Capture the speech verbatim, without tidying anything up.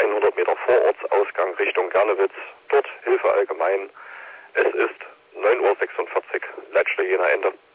hundert Meter Vorortsausgang Richtung Gernewitz. Dort Hilfe allgemein. Es ist neun Uhr sechsundvierzig. Leitstelle Jena Ende.